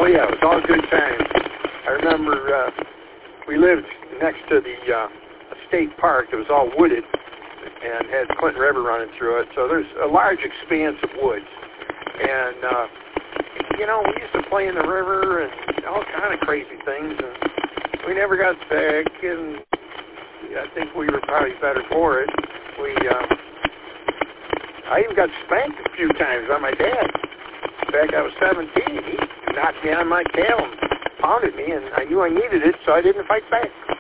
Oh, yeah, it was all good times. I remember we lived next to the state park. It was all wooded and had Clinton River running through it. So there's a large expanse of woods. And, we used to play in the river and all kind of crazy things. And we never got sick, and I think we were probably better for it. I even got spanked a few times by my dad. In fact, I was 17. He knocked me on my tail and pounded me, and I knew I needed it, so I didn't fight back.